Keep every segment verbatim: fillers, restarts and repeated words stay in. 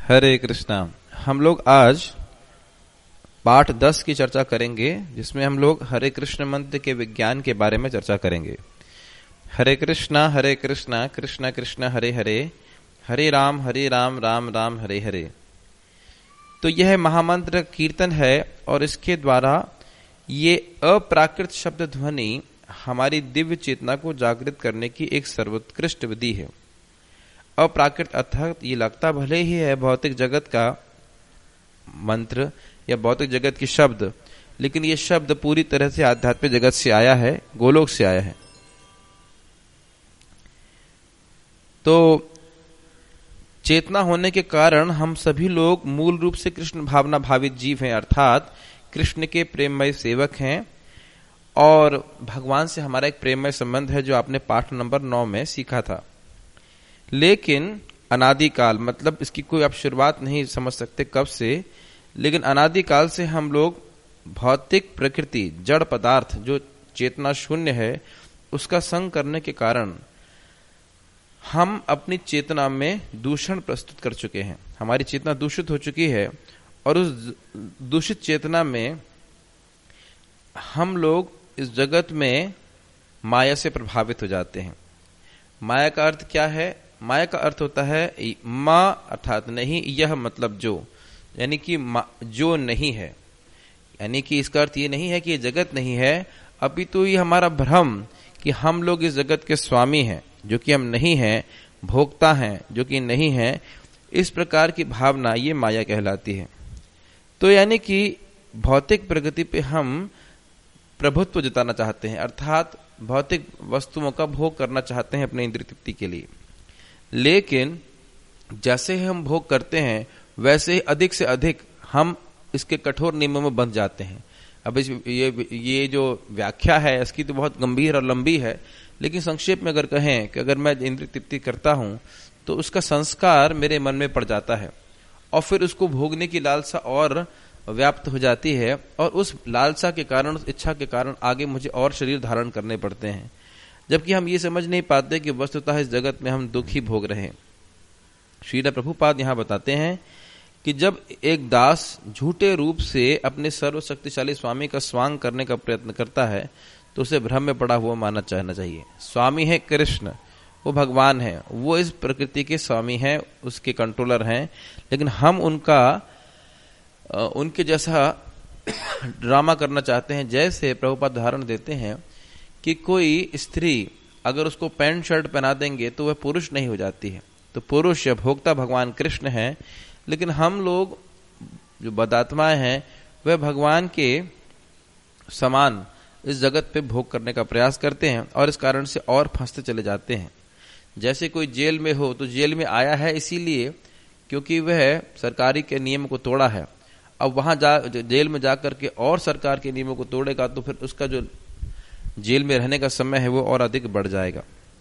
हरे कृष्णा। हम लोग आज पाठ दस की चर्चा करेंगे, जिसमें हम लोग हरे कृष्ण मंत्र के विज्ञान के बारे में चर्चा करेंगे। हरे कृष्णा हरे कृष्णा कृष्णा कृष्णा हरे हरे, हरे राम हरे राम राम राम हरे हरे। तो यह महामंत्र कीर्तन है और इसके द्वारा ये अप्राकृत शब्द ध्वनि हमारी दिव्य चेतना को जागृत करने की एक सर्वोत्कृष्ट विधि है। अप्राकृत अर्थात ये लगता भले ही है भौतिक जगत का मंत्र या भौतिक जगत की शब्द, लेकिन ये शब्द पूरी तरह से आध्यात्मिक जगत से आया है, गोलोक से आया है। तो चेतना होने के कारण हम सभी लोग मूल रूप से कृष्ण भावना भावित जीव हैं, अर्थात कृष्ण के प्रेममय सेवक हैं और भगवान से हमारा एक प्रेममय संबंध है, जो आपने पाठ नंबर नौ में सीखा था। लेकिन अनादिकाल, मतलब इसकी कोई आप शुरुआत नहीं समझ सकते कब से, लेकिन अनादिकाल से हम लोग भौतिक प्रकृति, जड़ पदार्थ जो चेतना शून्य है, उसका संग करने के कारण हम अपनी चेतना में दूषण प्रस्तुत कर चुके हैं। हमारी चेतना दूषित हो चुकी है और उस दूषित चेतना में हम लोग इस जगत में माया से प्रभावित हो जाते हैं। माया का अर्थ क्या है? माया का अर्थ होता है माँ अर्थात नहीं, यह मतलब जो, यानी कि जो नहीं है। यानी कि इसका अर्थ ये नहीं है कि ये जगत नहीं है, अपितु तो ये हमारा भ्रम कि हम लोग इस जगत के स्वामी हैं, जो कि हम नहीं हैं, भोक्ता हैं, जो कि नहीं हैं। इस प्रकार की भावना ये माया कहलाती है। तो यानी कि भौतिक प्रगति पे हम प्रभुत्व जताना चाहते हैं, अर्थात भौतिक वस्तुओं का भोग करना चाहते हैं अपने इंद्रिय तृप्ति के लिए। लेकिन जैसे ही हम भोग करते हैं वैसे ही अधिक से अधिक हम इसके कठोर नियमों में बंध जाते हैं। अब इस ये ये जो व्याख्या है इसकी तो बहुत गंभीर और लंबी है, लेकिन संक्षेप में अगर कहें कि अगर मैं इंद्रिय तृप्ति करता हूं तो उसका संस्कार मेरे मन में पड़ जाता है और फिर उसको भोगने की लालसा और व्याप्त हो जाती है, और उस लालसा के कारण, उस इच्छा के कारण आगे मुझे और शरीर धारण करने पड़ते हैं, जबकि हम ये समझ नहीं पाते कि वस्तुतः इस जगत में हम दुख ही भोग रहे हैं। श्रील प्रभुपाद यहां बताते हैं कि जब एक दास झूठे रूप से अपने सर्वशक्तिशाली स्वामी का स्वांग करने का प्रयत्न करता है तो उसे भ्रम में पड़ा हुआ मानना चाहना चाहिए। स्वामी है कृष्ण, वो भगवान है, वो इस प्रकृति के स्वामी हैं, उसके कंट्रोलर हैं, लेकिन हम उनका उनके जैसा ड्रामा करना चाहते हैं। जैसे प्रभुपाद उदाहरण देते हैं कि कोई स्त्री अगर उसको पैंट शर्ट पहना देंगे तो वह पुरुष नहीं हो जाती है। तो पुरुष या भोक्ता भगवान कृष्ण है, लेकिन हम लोग जो बदात्माएं हैं वह भगवान के समान इस जगत पे भोग करने का प्रयास करते हैं और इस कारण से और फंसते चले जाते हैं। जैसे कोई जेल में हो तो जेल में आया है इसीलिए क्योंकि वह सरकारी के नियम को तोड़ा है। अब वहां जा जेल में जाकर के और सरकार के नियमों को तोड़ेगा तो फिर उसका जो जेल में रहने का समय है वो और अधिक बढ़ जाएगा।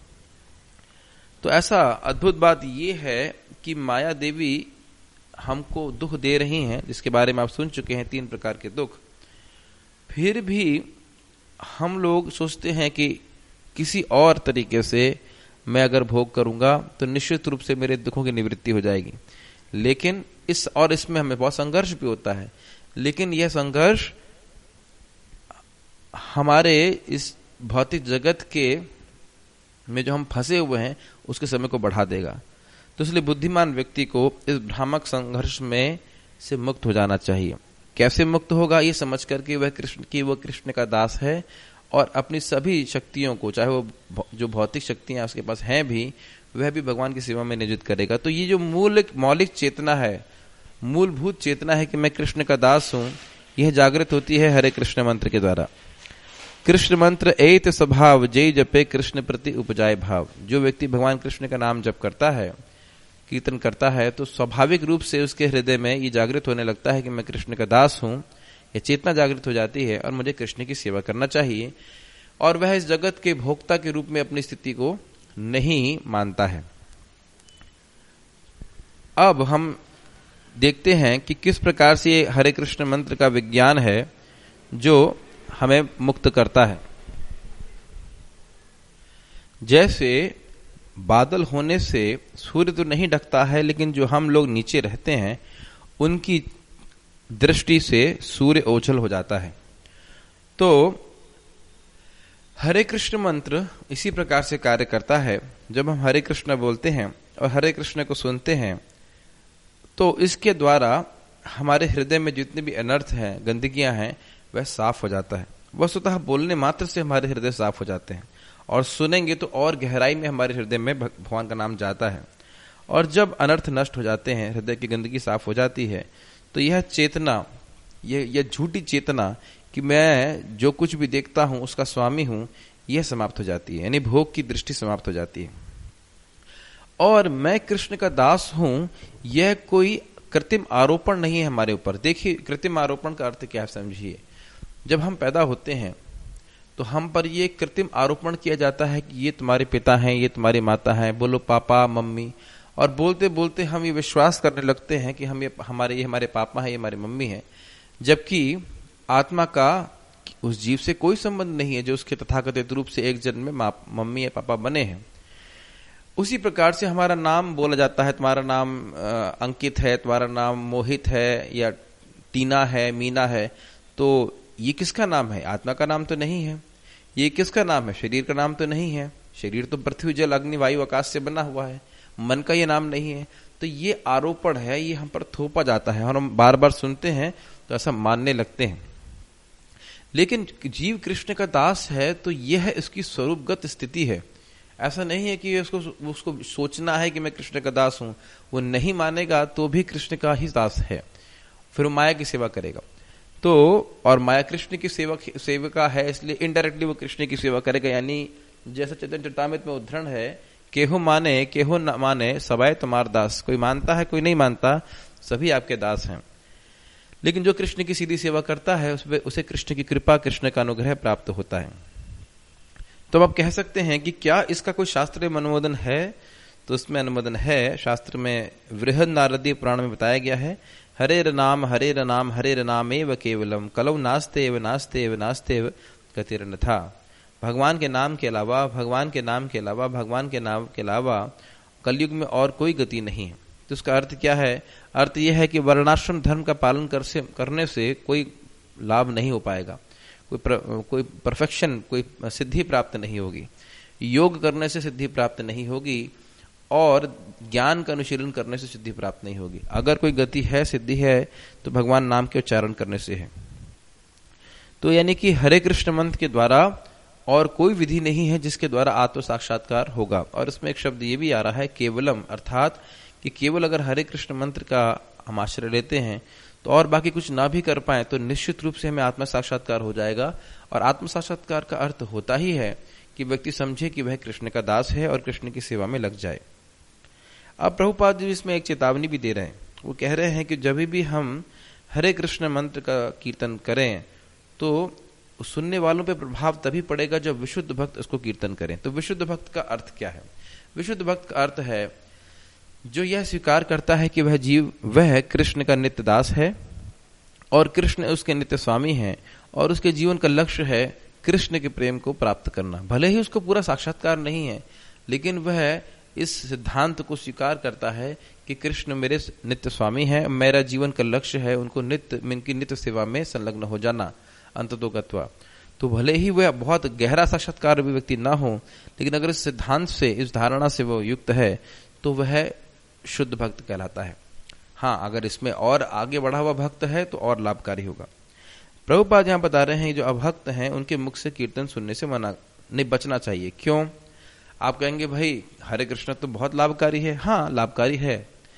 तो ऐसा अद्भुत बात यह है कि माया देवी हमको दुख दे रही हैं, जिसके बारे में आप सुन चुके हैं, तीन प्रकार के दुख। फिर भी हम लोग सोचते हैं कि किसी और तरीके से मैं अगर भोग करूंगा तो निश्चित रूप से मेरे दुखों की निवृत्ति हो जाएगी। लेकिन इस और इसमें हमें बहुत संघर्ष भी होता है, लेकिन यह संघर्ष हमारे इस भौतिक जगत के में जो हम फंसे हुए हैं उसके समय को बढ़ा देगा। तो इसलिए बुद्धिमान व्यक्ति को इस भ्रामक संघर्ष में से मुक्त हो जाना चाहिए। कैसे मुक्त होगा? ये समझ करके वह कृष्ण की वो कृष्ण का दास है और अपनी सभी शक्तियों को, चाहे वो जो भौतिक शक्तियां उसके पास हैं भी, वह भी भगवान की सेवा में नियोजित करेगा। तो ये जो मूल मौलिक चेतना है, मूलभूत चेतना है कि मैं कृष्ण का दास हूं, यह जागृत होती है हरे कृष्ण मंत्र के द्वारा। कृष्ण मंत्र एत स्वभाव जय जपे कृष्ण प्रति उपजाए भाव। जो व्यक्ति भगवान कृष्ण का नाम जप करता है, कीर्तन करता है, तो स्वाभाविक रूप से उसके हृदय में ये जागृत होने लगता है कि मैं कृष्ण का दास हूं। यह चेतना जागृत हो जाती है और मुझे कृष्ण की सेवा करना चाहिए, और वह इस जगत के भोक्ता के रूप में अपनी स्थिति को नहीं मानता है। अब हम देखते हैं कि किस प्रकार से ये हरे कृष्ण मंत्र का विज्ञान है जो हमें मुक्त करता है। जैसे बादल होने से सूर्य तो नहीं ढकता है, लेकिन जो हम लोग नीचे रहते हैं उनकी दृष्टि से सूर्य ओझल हो जाता है। तो हरे कृष्ण मंत्र इसी प्रकार से कार्य करता है। जब हम हरे कृष्ण बोलते हैं और हरे कृष्ण को सुनते हैं तो इसके द्वारा हमारे हृदय में जितने भी अनर्थ हैं, गंदगियां हैं, वह साफ हो जाता है। वस्तुतः बोलने मात्र से हमारे हृदय साफ हो जाते हैं और सुनेंगे तो और गहराई में हमारे हृदय में भगवान का नाम जाता है। और जब अनर्थ नष्ट हो जाते हैं, हृदय की गंदगी साफ हो जाती है, तो यह चेतना, यह यह झूठी चेतना कि मैं जो कुछ भी देखता हूं उसका स्वामी हूं, यह समाप्त हो जाती है। यानी भोग की दृष्टि समाप्त हो जाती है। और मैं कृष्ण का दास हूं, यह कोई कृत्रिम आरोपण नहीं है हमारे ऊपर। देखिए, कृत्रिम आरोपण का अर्थ क्या है समझिए। जब हम पैदा होते हैं तो हम पर ये कृत्रिम आरोपण किया जाता है कि ये तुम्हारे पिता हैं, ये तुम्हारी माता हैं, बोलो पापा मम्मी, और बोलते बोलते हम ये विश्वास करने लगते हैं कि हम ये हमारे ये हमारे पापा हैं, ये हमारी मम्मी है, जबकि आत्मा का उस जीव से कोई संबंध नहीं है जो उसके तथाकथित रूप से एक जन्म में मम्मी या पापा बने हैं। उसी प्रकार से हमारा नाम बोला जाता है, तुम्हारा नाम अंकित है, तुम्हारा नाम मोहित है, या टीना है, मीना है। तो ये किसका नाम है? आत्मा का नाम तो नहीं है। ये किसका नाम है? शरीर का नाम तो नहीं है। शरीर तो पृथ्वी जल अग्नि वायु आकाश से बना हुआ है। मन का ये नाम नहीं है। तो ये आरोपण है, ये हम पर थोपा जाता है और हम बार बार सुनते हैं तो ऐसा मानने लगते हैं। लेकिन जीव कृष्ण का दास है तो यह इसकी स्वरूपगत स्थिति है। ऐसा नहीं है कि उसको उसको सोचना है कि मैं कृष्ण का दास हूं। वो नहीं मानेगा तो भी कृष्ण का ही दास है, फिर वो माया की सेवा करेगा। तो और माया कृष्ण की सेवक सेविका है, इसलिए इनडायरेक्टली वो कृष्ण की सेवा करेगा। यानी जैसा चैतन्य चरितामृत में उद्धरण है, केहू माने केहू न माने सबाय तुम्हार दास। कोई मानता है, कोई नहीं मानता, सभी आपके दास हैं। लेकिन जो कृष्ण की सीधी सेवा करता है उस उसे कृष्ण की कृपा, कृष्ण का अनुग्रह प्राप्त होता है। तो आप कह सकते हैं कि क्या इसका कोई शास्त्रीय अनुमोदन है? तो उसमें अनुमोदन है। शास्त्र में वृहद नारदीय पुराण में बताया गया है, हरेर नाम हरेर नाम हरेर नाम एव केवलम कलौ नास्ते एव नास्ते एव नास्ते एव गतिरन्यथा। भगवान के नाम के अलावा, भगवान के नाम के अलावा, भगवान के नाम के अलावा कलयुग में और कोई गति नहीं है। तो उसका अर्थ क्या है? अर्थ यह है कि वर्णाश्रम धर्म का पालन कर से, करने से कोई लाभ नहीं हो पाएगा, कोई प्र, कोई परफेक्शन, कोई सिद्धि प्राप्त नहीं होगी। योग करने से सिद्धि प्राप्त नहीं होगी और ज्ञान का अनुशीलन करने से सिद्धि प्राप्त नहीं होगी। अगर कोई गति है, सिद्धि है, तो भगवान नाम के उच्चारण करने से है। तो यानी कि हरे कृष्ण मंत्र के द्वारा और कोई विधि नहीं है जिसके द्वारा आत्म साक्षात्कार होगा। और इसमें एक शब्द ये भी आ रहा है केवलम, अर्थात कि केवल अगर हरे कृष्ण मंत्र का हम आश्रय लेते हैं तो और बाकी कुछ ना भी कर पाए तो निश्चित रूप से हमें आत्म साक्षात्कार हो जाएगा। और आत्म साक्षात्कार का अर्थ होता ही है कि व्यक्ति समझे कि वह कृष्ण का दास है और कृष्ण की सेवा में लग जाए। अब प्रभुपाद जी इसमें एक चेतावनी भी दे रहे हैं। वो कह रहे हैं कि जब भी हम हरे कृष्ण मंत्र का कीर्तन करें तो सुनने वालों पे प्रभाव तभी पड़ेगा जब विशुद्ध भक्त उसको कीर्तन करें। तो विशुद्ध भक्त का अर्थ क्या है? विशुद्ध भक्त का अर्थ है जो यह स्वीकार करता है कि वह जीव वह कृष्ण का नित्य दास है और कृष्ण उसके नित्य स्वामी हैं और उसके जीवन का लक्ष्य है कृष्ण के प्रेम को प्राप्त करना। भले ही उसको पूरा साक्षात्कार नहीं है, लेकिन वह इस सिद्धांत को स्वीकार करता है कि कृष्ण मेरे नित्य स्वामी हैं, मेरा जीवन का लक्ष्य है उनको नित्य उनकी नित्य सेवा में संलग्न हो जाना, अंततोगत्वा। तो भले ही वह बहुत गहरा साक्षात्कार भी व्यक्ति ना हो, लेकिन अगर इस सिद्धांत से, इस धारणा से वो युक्त है तो वह शुद्ध भक्त कहलाता है। हाँ, अगर इसमें और आगे बढ़ा हुआ भक्त है तो और लाभकारी होगा। प्रभुपाद यहां बता रहे हैं जो अभक्त हैं उनके मुख से कीर्तन सुनने से मना नहीं, बचना चाहिए। क्यों? आप कहेंगे भाई हरे कृष्ण तो बहुत लाभकारी है। हाँ, लाभकारी है,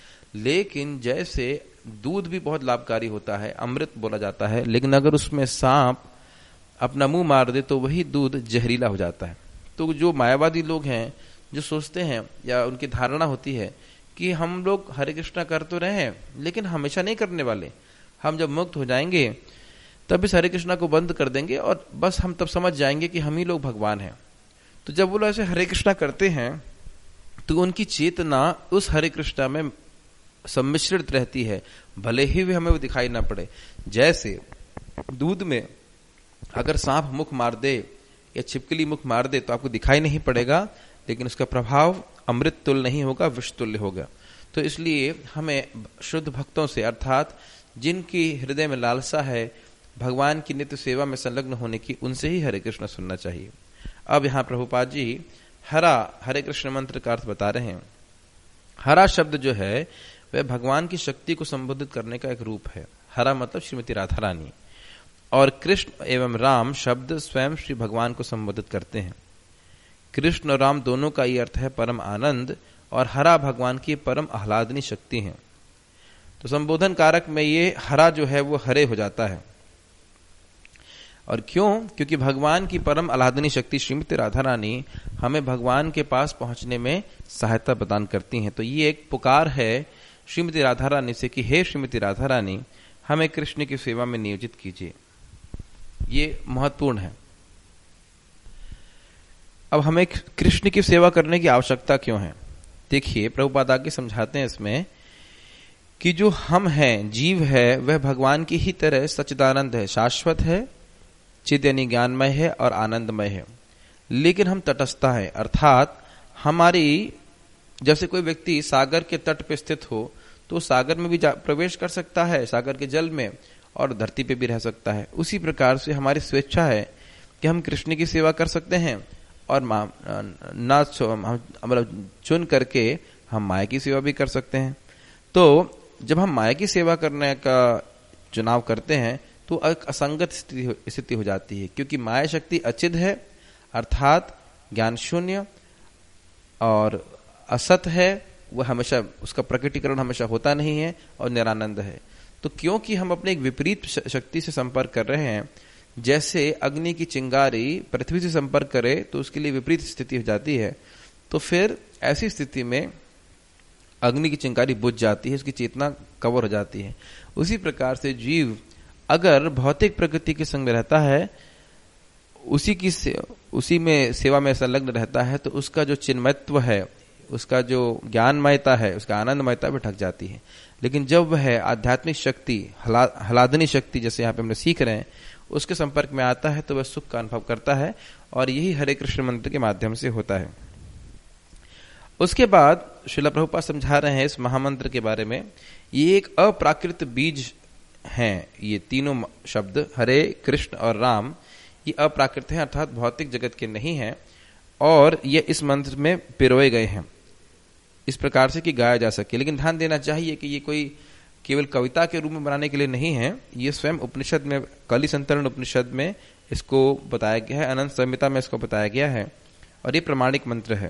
लेकिन जैसे दूध भी बहुत लाभकारी होता है, अमृत बोला जाता है, लेकिन अगर उसमें सांप अपना मुंह मार दे तो वही दूध जहरीला हो जाता है। तो जो मायावादी लोग हैं जो सोचते हैं या उनकी धारणा होती है कि हम लोग हरे कृष्णा कर तो रहे हैं लेकिन हमेशा नहीं करने वाले, हम जब मुक्त हो जाएंगे तब इस हरे कृष्णा को बंद कर देंगे और बस हम तब समझ जाएंगे कि हम ही लोग भगवान हैं। तो जब वो लोग ऐसे हरे कृष्णा करते हैं तो उनकी चेतना उस हरे कृष्णा में सम्मिश्रित रहती है, भले ही भी हमें वो दिखाई ना पड़े। जैसे दूध में अगर सांप मुख मार दे या छिपकली मुख मार दे तो आपको दिखाई नहीं पड़ेगा, लेकिन उसका प्रभाव अमृत तुल्य नहीं होगा, विष तुल्य होगा। तो इसलिए हमें शुद्ध भक्तों से, अर्थात जिनकी हृदय में लालसा है भगवान की नित्य सेवा में संलग्न होने की, उनसे ही हरे कृष्ण सुनना चाहिए। अब यहाँ प्रभुपाद जी हरा हरे कृष्ण मंत्र का अर्थ बता रहे हैं। हरा शब्द जो है वह भगवान की शक्ति को संबोधित करने का एक रूप है। हरा मतलब श्रीमती राधा रानी, और कृष्ण एवं राम शब्द स्वयं श्री भगवान को संबोधित करते हैं। कृष्ण और राम दोनों का ये अर्थ है परम आनंद, और हरा भगवान की परम आह्लादनी शक्ति है। तो संबोधन कारक में ये हरा जो है वो हरे हो जाता है। और क्यों? क्योंकि भगवान की परम आह्लादनी शक्ति श्रीमती राधा रानी हमें भगवान के पास पहुंचने में सहायता प्रदान करती हैं। तो ये एक पुकार है श्रीमती राधा रानी से कि हे श्रीमती राधा रानी, हमें कृष्ण की सेवा में नियोजित कीजिए। ये महत्वपूर्ण है। अब हमें कृष्ण की सेवा करने की आवश्यकता क्यों है? देखिए, प्रभुपाद आगे समझाते हैं इसमें कि जो हम हैं, जीव है, वह भगवान की ही तरह सच्चिदानंद है, शाश्वत है, चिद यानी ज्ञानमय है और आनंदमय है। लेकिन हम तटस्थ हैं, अर्थात हमारी, जैसे कोई व्यक्ति सागर के तट पे स्थित हो तो सागर में भी प्रवेश कर सकता है, सागर के जल में, और धरती पे भी रह सकता है। उसी प्रकार से हमारी स्वेच्छा है कि हम कृष्ण की सेवा कर सकते हैं, और ना मतलब चुन करके हम माया की सेवा भी कर सकते हैं। तो जब हम माया की सेवा करने का चुनाव करते हैं तो एक असंगत स्थिति हो जाती है, क्योंकि माया शक्ति अचिद है, अर्थात ज्ञान शून्य और असत है, वह हमेशा, उसका प्रकटीकरण हमेशा होता नहीं है, और निरानंद है। तो क्योंकि हम अपने एक विपरीत शक्ति से संपर्क कर रहे हैं, जैसे अग्नि की चिंगारी पृथ्वी से संपर्क करे तो उसके लिए विपरीत स्थिति हो जाती है, तो फिर ऐसी स्थिति में अग्नि की चिंगारी बुझ जाती है, उसकी चेतना कवर हो जाती है। उसी प्रकार से जीव अगर भौतिक प्रकृति के संग में रहता है, उसी की उसी में सेवा में संलग्न रहता है, तो उसका जो चिन्मयत्व है, उसका जो ज्ञानमयता है, उसका आनंदमयता भी ढक जाती है। लेकिन जब वह आध्यात्मिक शक्ति, हलादनी शक्ति, जैसे यहाँ पे हम सीख रहे हैं, उसके संपर्क में आता है तो वह सुख का अनुभव करता है, और यही हरे कृष्ण मंत्र के माध्यम से होता है। उसके बाद श्रील प्रभुपाद समझा रहे हैं इस महामंत्र के बारे में। ये एक अप्राकृत बीज हैं, ये तीनों शब्द हरे कृष्ण और राम, ये अप्राकृत हैं, अर्थात भौतिक जगत के नहीं हैं, और ये इस मंत्र में पिरोए गए हैं इस प्रकार से कि गाया जा सके। लेकिन ध्यान देना चाहिए कि ये कोई केवल कविता के रूप में बनाने के लिए नहीं है, ये स्वयं उपनिषद में, कलि संतरण उपनिषद में इसको बताया गया है, अनंत संहिता में इसको बताया गया है, और ये प्रमाणिक मंत्र है।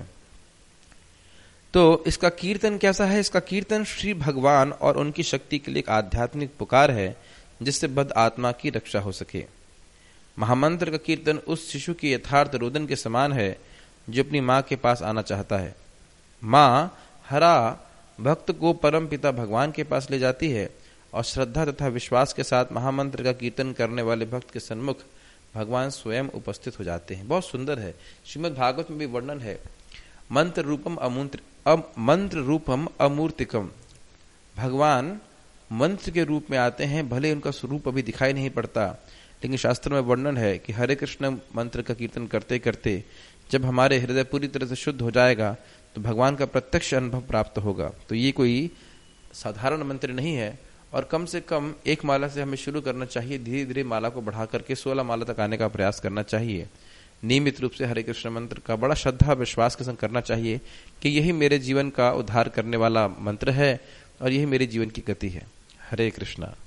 तो इसका कीर्तन कैसा है? इसका कीर्तन श्री भगवान और उनकी शक्ति के लिए एक आध्यात्मिक पुकार है, जिससे बद्ध आत्मा की रक्षा हो सके। महामंत्र का कीर्तन उस शिशु के यथार्थ रोदन के समान है जो अपनी माँ के पास आना चाहता है। माँ हरा भक्त को परम पिता भगवान के पास ले जाती है, और श्रद्धा तथा विश्वास के साथ महामंत्र का कीर्तन करने वाले भक्त के सन्मुख भगवान स्वयं उपस्थित हो जाते हैं। बहुत सुंदर है, श्रीमद् भागवत में भी वर्णन है। मंत्र रूपम अमूर्त मंत्र रूपम अमूर्तिकम, भगवान मंत्र के रूप में आते हैं, भले उनका स्वरूप अभी दिखाई नहीं पड़ता, लेकिन शास्त्र में वर्णन है कि हरे कृष्ण मंत्र का कीर्तन करते करते जब हमारे हृदय पूरी तरह से शुद्ध हो जाएगा तो भगवान का प्रत्यक्ष अनुभव प्राप्त होगा। तो ये कोई साधारण मंत्र नहीं है, और कम से कम एक माला से हमें शुरू करना चाहिए, धीरे धीरे माला को बढ़ा करके सोलह माला तक आने का प्रयास करना चाहिए। नियमित रूप से हरे कृष्ण मंत्र का बड़ा श्रद्धा विश्वास के संग करना चाहिए कि यही मेरे जीवन का उद्धार करने वाला मंत्र है, और यही मेरे जीवन की गति है। हरे कृष्णा।